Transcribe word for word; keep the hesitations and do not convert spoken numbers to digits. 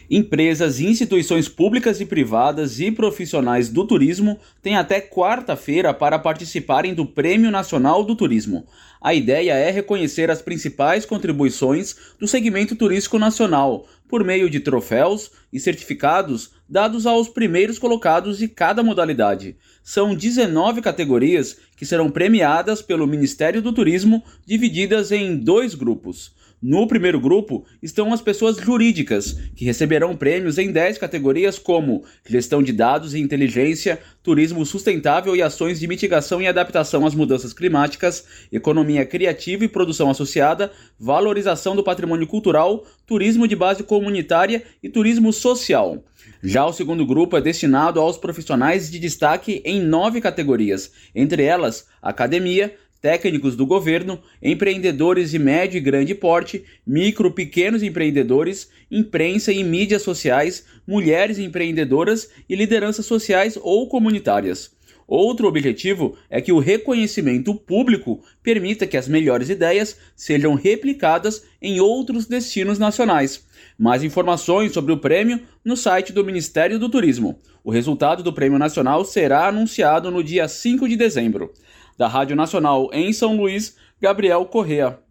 Empresas, instituições públicas e privadas e profissionais do turismo têm até quarta-feira para participarem do Prêmio Nacional do Turismo. A ideia é reconhecer as principais contribuições do segmento turístico nacional, por meio de troféus e certificados dados aos primeiros colocados de cada modalidade. São dezenove categorias que serão premiadas pelo Ministério do Turismo, divididas em dois grupos. No primeiro grupo estão as pessoas jurídicas, que receberão prêmios em dez categorias como gestão de dados e inteligência, turismo sustentável e ações de mitigação e adaptação às mudanças climáticas, economia criativa e produção associada, valorização do patrimônio cultural, turismo de base comunitária e turismo social. Já o segundo grupo é destinado aos profissionais de destaque em nove categorias, entre elas academia, técnicos do governo, empreendedores de médio e grande porte, micro, pequenos empreendedores, imprensa e mídias sociais, mulheres empreendedoras e lideranças sociais ou comunitárias. Outro objetivo é que o reconhecimento público permita que as melhores ideias sejam replicadas em outros destinos nacionais. Mais informações sobre o prêmio no site do Ministério do Turismo. O resultado do Prêmio Nacional será anunciado no dia cinco de dezembro. Da Rádio Nacional em São Luís, Gabriel Correa.